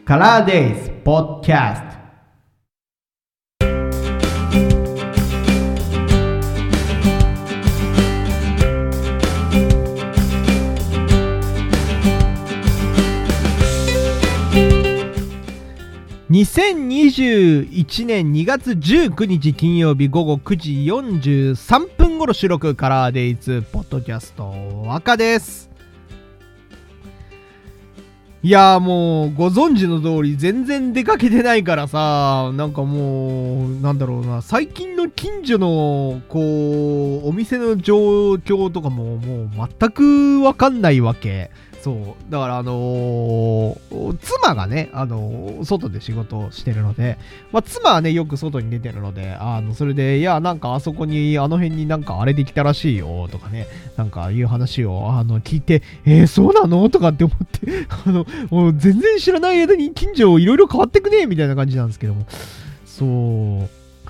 カラーデイズポッドキャスト。2021年2月19日金曜日午後9時43分頃収録、カラーデイズポッドキャスト赤です。いやー、もうご存知の通り全然出かけてないからさ、なんかもうなんだろうな、最近の近所のこうお店の状況とかももう全くわかんないわけ。そうだから妻がね外で仕事をしてるので、妻はねよく外に出てるので、それでいやなんかあそこに辺になんかあれできたらしいよとかね、なんかいう話を聞いて、そうなのとかって思ってもう全然知らない間に近所いろいろ変わってくねみたいな感じなんですけども、そう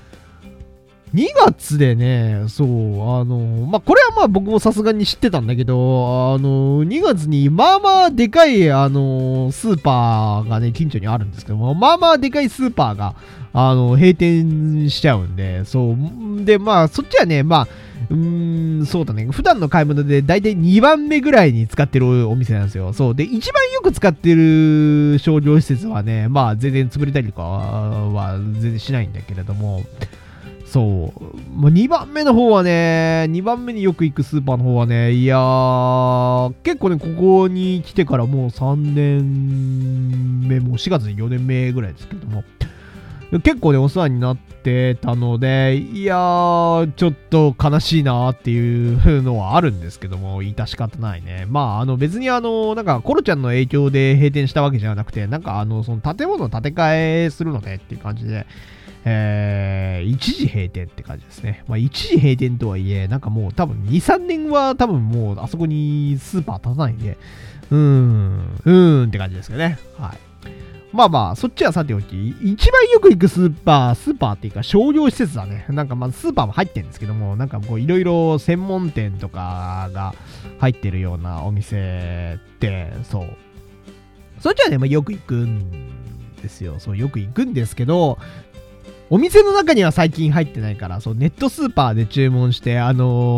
2月でね、そうこれは僕もさすがに知ってたんだけど、2月にまあまあでかいスーパーがね近所にあるんですけども、まあまあでかいスーパーが閉店しちゃうんで、そうでそっちはねそうだね、普段の買い物でだいたい2番目ぐらいに使ってるお店なんですよ。そうで一番よく使ってる商業施設はね全然潰れたりとかは全然しないんだけれども、そう2番目の方はね、2番目によく行くスーパーの方はね、いやー結構ねここに来てからもう3年目、もう4月に4年目ぐらいですけども、結構ねお世話になってたので、いやーちょっと悲しいなーっていうのはあるんですけども、致し方ないね。別になんかコロちゃんの影響で閉店したわけじゃなくて、なんかその建物の建て替えするのでっていう感じで、一時閉店って感じですね。一時閉店とはいえ、なんかもう多分 2,3 年は多分もうあそこにスーパー立たないんで、って感じですよね。はい。そっちはさておき、一番よく行くスーパーっていうか商業施設だね。なんかスーパーも入ってるんですけども、なんかこういろいろ専門店とかが入ってるようなお店って、そっちはね、よく行くんですよ。そう、よく行くんですけど、お店の中には最近入ってないから、ネットスーパーで注文して、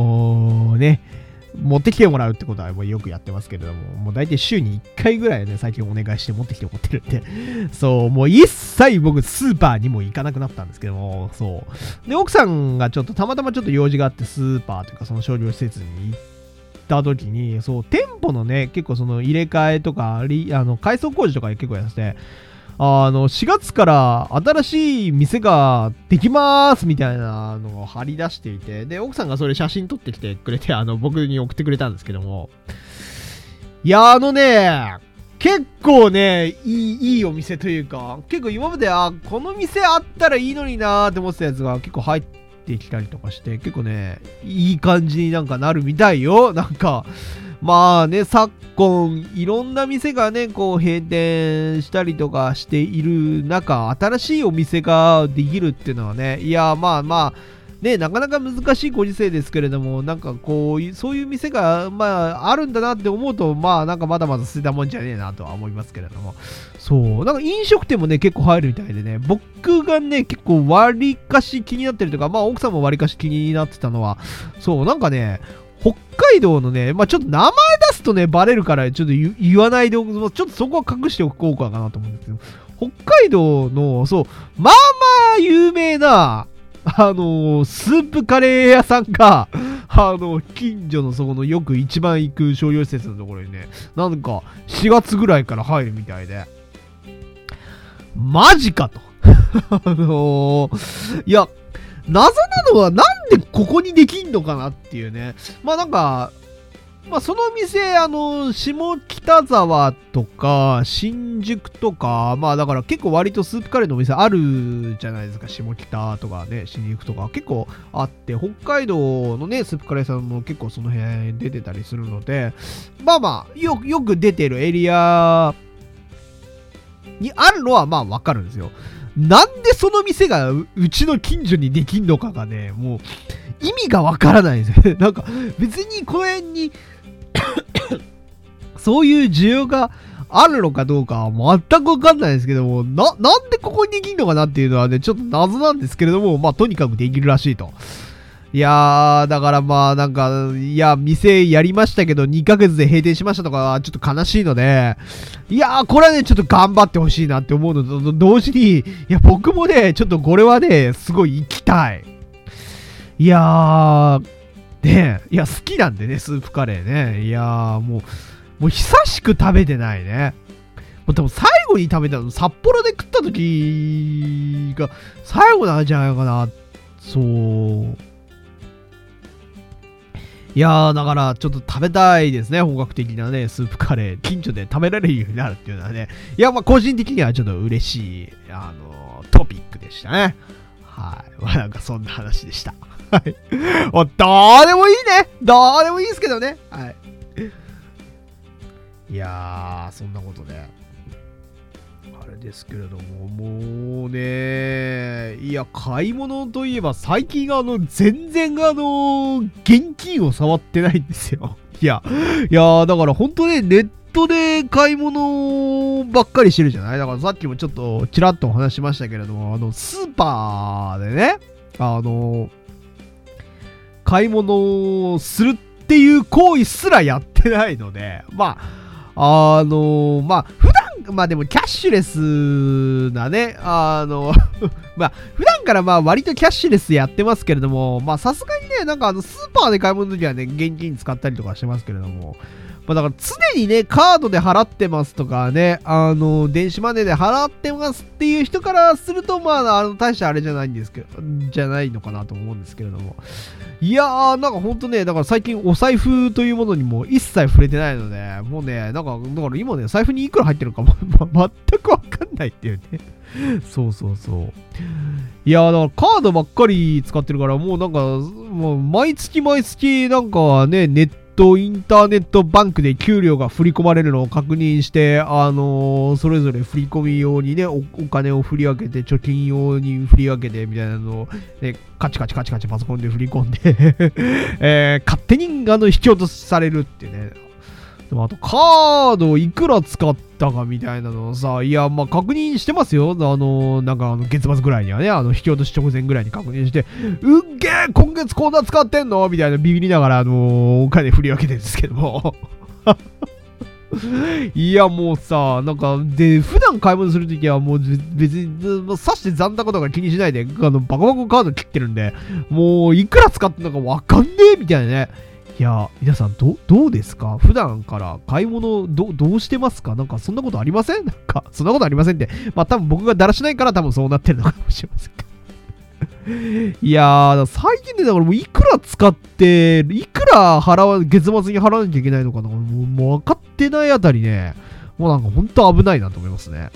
持ってきてもらうってことはもうよくやってますけれども、もう大体週に1回ぐらいね、最近お願いして持ってきてもらってるんで、もう一切僕スーパーにも行かなくなったんですけども、で、奥さんがちょっとたまたまちょっと用事があって、スーパーというかその商業施設に行った時に、店舗のね、結構その入れ替えとか、改装工事とか結構やってて、4月から新しい店ができますみたいなのを貼り出していて、で、奥さんがそれ写真撮ってきてくれて、僕に送ってくれたんですけども、いや、結構ね、いいお店というか、結構今まで、この店あったらいいのになーって思ってたやつが結構入ってきたりとかして、結構ね、いい感じになんかなるみたいよ。なんか、昨今いろんな店がねこう閉店したりとかしている中、新しいお店ができるっていうのはね、いやね、なかなか難しいご時世ですけれども、なんかこうそういう店があるんだなって思うと、なんかまだまだ捨てたもんじゃねえなとは思いますけれども、なんか飲食店もね結構入るみたいでね、僕がね結構割かし気になってるとか、奥さんも割かし気になってたのは、なんかね北海道のね、ちょっと名前出すとねバレるからちょっと言わないでおく、ちょっとそこは隠しておこうかなと思うんですけど、北海道の有名なスープカレー屋さんが近所のそこのよく一番行く商業施設のところにね、なんか4月ぐらいから入るみたいで、マジかといや謎なのはなんでここにできんのかなっていうね。なんかその店下北沢とか新宿とか、だから結構割とスープカレーのお店あるじゃないですか。下北とかね、新宿とか結構あって、北海道のねスープカレーさんも結構その辺出てたりするので、よく出てるエリアにあるのはわかるんですよ。なんでその店がうちの近所にできんのかがね、もう意味がわからないんですよ。なんか別にこの辺にそういう需要があるのかどうかは全くわかんないですけども、なんでここにできるのかなっていうのはね、ちょっと謎なんですけれども、まあ、とにかくできるらしいと。いやー、だからまあ、なんか、いや、店やりましたけど、2ヶ月で閉店しましたとか、ちょっと悲しいので、いやー、これはね、ちょっと頑張ってほしいなって思うのと同時に、いや、僕もね、ちょっとこれはね、すごい行きたい。いやー、ね、いや、好きなんでね、スープカレーね。いやー、もう久しく食べてないね。多分最後に食べたの、札幌で食った時が最後なんじゃないかな。そう。いやー、だからちょっと食べたいですね、本格的なね、スープカレー。近所で食べられるようになるっていうのはね。いや、まあ個人的にはちょっと嬉しい、トピックでしたね。はい。まあなんかそんな話でした。はい。どうでもいいね。どうでもいいですけどね。はい。いやー、そんなことで。あれですけれども、もうね、いや、買い物といえば最近全然現金を触ってないんですよ。いや、だから本当ね、ネットで買い物ばっかりしてるじゃない。だからさっきもちょっとちらっとお話しましたけれども、スーパーでね、買い物をするっていう行為すらやってないので、まあ、普段、まあでもキャッシュレスなね、まあ、普段からまあ割とキャッシュレスやってますけれども、まあさすがにね、なんかスーパーで買い物の時はね、現金使ったりとかしてますけれども、まあだから常にね、カードで払ってますとかね、電子マネーで払ってますっていう人からすると、まあ、大したあれじゃないんですけど、じゃないのかなと思うんですけれども。いやー、なんかほんとね、だから最近お財布というものにも一切触れてないので、もうね、なんか、だから今ね、財布にいくら入ってるかも、全くわかんないっていうね。そうそうそう。いやー、だからカードばっかり使ってるから、もうなんか、もう毎月なんかね、インターネットバンクで給料が振り込まれるのを確認して、それぞれ振り込み用にね、お金を振り分けて、貯金用に振り分けて、みたいなのを、ね、カチカチパソコンで振り込んで勝手に引き落とされるってね。でもあと、カードいくら使ったかみたいなのをさ、いや、まあ確認してますよ。なんか月末ぐらいにはね、引き落とし直前ぐらいに確認して、うっげー今月こんな使ってんのみたいなビビりながら、お金振り分けてるんですけども。いや、もうさ、なんか、で、普段買い物するときはもう別に、さして残高とか気にしないで、バカバカカード切ってるんで、もういくら使ってんのかわかんねえみたいなね。いや、皆さんどうですか？普段から買い物どうしてますか？なんかそんなことありません？なんかそんなことありませんって。まあ多分僕がだらしないから多分そうなってるのかもしれませんけど。いやー、最近でだからもういくら使って、いくら月末に払わなきゃいけないのかな、もう分かってないあたりね、もうなんかほんと危ないなと思いますね。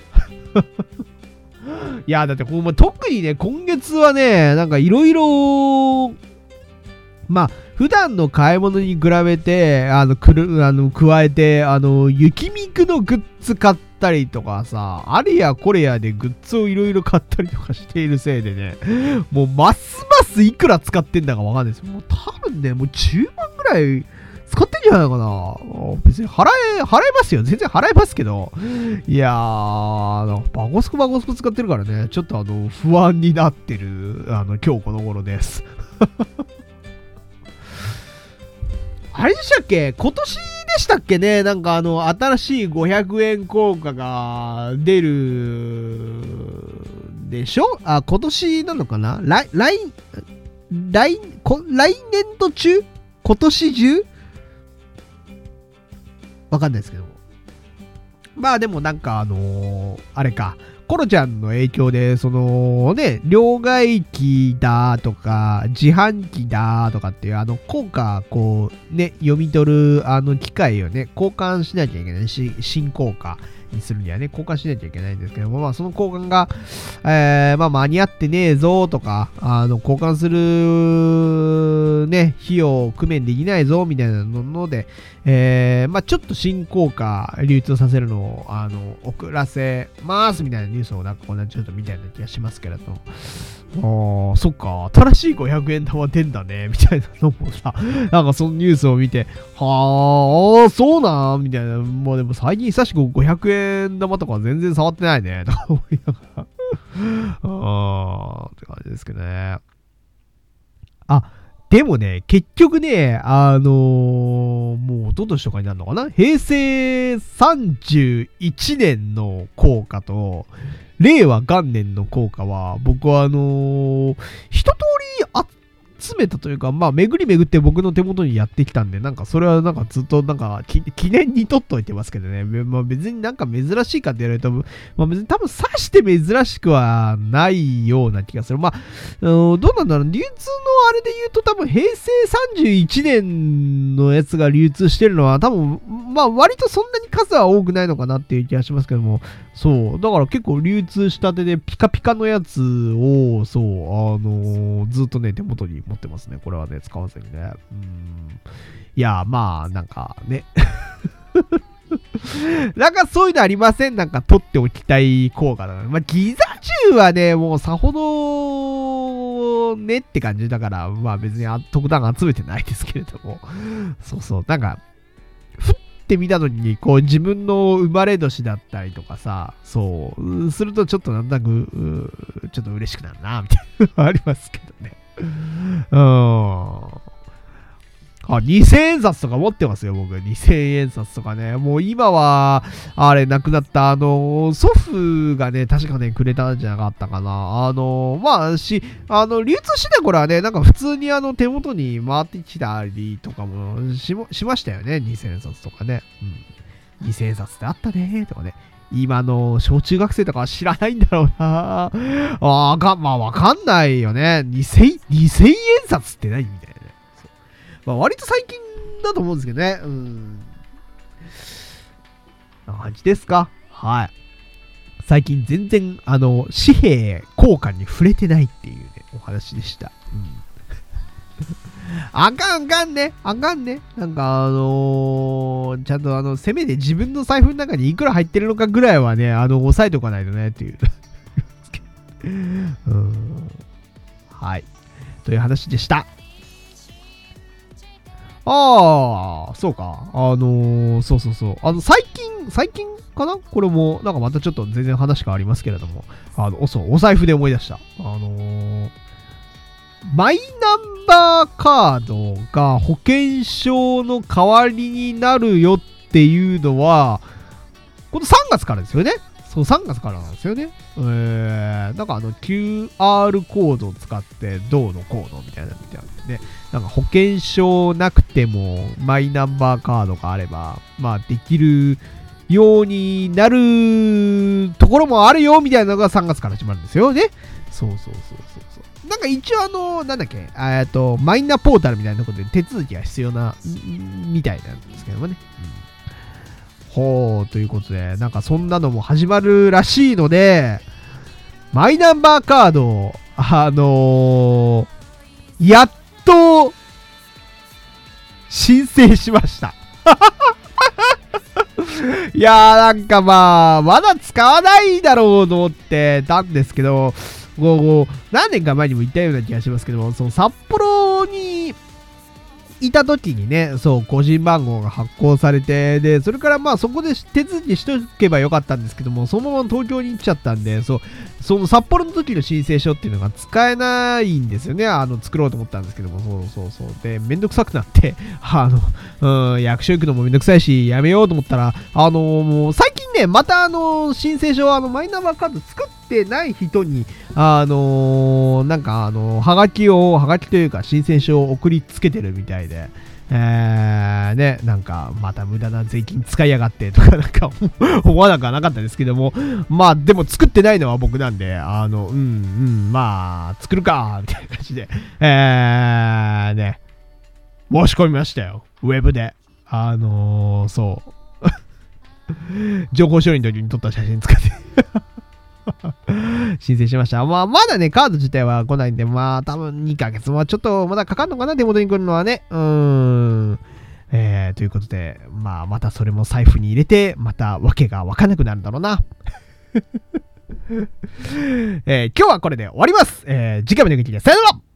いやーだって特にね、今月はね、なんかいろいろ、まあ、普段の買い物に比べて、加えて、雪見くのグッズ買ったりとかさ、あれやこれやでグッズをいろいろ買ったりとかしているせいでね、もうますますいくら使ってんだかわかんないです。もう多分ね、もう10万ぐらい使ってんじゃないかな。別に払えますよ。全然払えますけど。いやー、バコスコ使ってるからね、ちょっと不安になってる、今日この頃です。あれでしたっけ？今年でしたっけね？なんか新しい500円硬貨が出るでしょ？あ、今年なのかな？来年度中？今年中？わかんないですけど。まあでもなんかあれか。コロちゃんの影響で、両替機だとか、自販機だとかっていう、効果、読み取る、機械をね、交換しなきゃいけない。新効果にするにはね、交換しなきゃいけないんですけども、まあ、その交換が、まあ、間に合ってねえぞとか、交換する、ね、費用を工面できないぞ、みたいなので、まあ、ちょっと新効果流通させるのを、遅らせます、みたいなニュースをなんかちょっと見たような気がしますけれども。 ああ、そっか。新しい500円玉出んだね。みたいなのもさ、なんかそのニュースを見て、はあ、そうなんみたいな。もうでも最近久しく500円玉とか全然触ってないね。とか思いながら。ああ、って感じですけどね。あ、でもね、結局ね、もう一昨年とかになるのかな、平成31年の効果と、令和元年の効果は、僕は一通り集めたというか、まあ、巡り巡って僕の手元にやってきたんで、なんかそれはなんかずっとなんか記念に取っといてますけどね。まあ、別になんか珍しいかって言われると、まあ別に多分さして珍しくはないような気がする。まあ、どうなんだろう。流通のあれで言うと多分平成31年のやつが流通してるのは多分、まあ割とそんなに数は多くないのかなっていう気がしますけども、そう。だから結構流通したてでピカピカのやつを、そう、ずっとね、手元に持ってますね。これはね、使わずにね。いや、まあ、なんかね。なんかそういうのありません？なんか取っておきたい効果だから。まあ、ギザ銃はね、もうさほどねって感じだから、まあ別に特段集めてないですけれども。そうそう。なんか、ふって見た時に、こう自分の生まれ年だったりとかさ、そう、するとちょっとなんとなく、ちょっと嬉しくなるな、みたいなのありますけどね。2000円札とか持ってますよ、僕。2000円札とかね。もう今は、あれ、亡くなった、祖父がね、確かね、くれたんじゃなかったかな。まあ、流通してた頃はね、なんか普通に手元に回ってきたりとかもしましたよね。2000円札とかね。2000円札ってあったね、とかね。今の小中学生とかは知らないんだろうな。まあ、わかんないよね。2000円札って何みたいな。まあ、割と最近だと思うんですけどね。な感じですか。はい。最近全然、紙幣効果に触れてないっていうね、お話でした。あかんね。なんかちゃんとせめて自分の財布の中にいくら入ってるのかぐらいはね、押さえておかないとね、っていう。はい。という話でした。そうか。そう。最近かなこれも、なんかまたちょっと全然話変わりますけれども、お財布で思い出した。マイナンバーカードが保険証の代わりになるよっていうのは、この3月からですよね。そう、3月からなんですよね。なんかQR コードを使ってどうのこうのみたいなのみたいなんで、なんか保険証なくてもマイナンバーカードがあれば、まあできるようになるところもあるよみたいなのが3月から始まるんですよね。そう。なんか一応なんだっけ、マイナポータルみたいなところで手続きが必要な、みたいなんですけどもね。ということで、なんかそんなのも始まるらしいので、マイナンバーカード、やっと、申請しました。いやーなんかまだ使わないだろうと思ってたんですけど、何年か前にも言ったような気がしますけども、その札幌にいた時にね、そう、個人番号が発行されて、で、それからまあそこで手続きしとけばよかったんですけども、そのまま東京に行っちゃったんで、その札幌の時の申請書っていうのが使えないんですよね。作ろうと思ったんですけども、そう。で、めんどくさくなって、役所行くのもめんどくさいし、やめようと思ったら、もう最近ね、また申請書、マイナンバーカード作ってない人に、なんかはがきというか申請書を送りつけてるみたいで、ね、なんかまた無駄な税金使いやがってとかなんか思わなくはなかったですけども、まあでも作ってないのは僕なんで、まあ作るかみたいな感じで、ね、申し込みましたよ、ウェブで。そう情報処理の時に撮った写真使って申請しました。まだね、カード自体は来ないんで、多分2ヶ月はちょっとまだかかるのかな、手元に来るのはね。ということで、またそれも財布に入れて、またわけがわかんなくなるんだろうな。 今日はこれで終わります。次回も見てください。さよなら。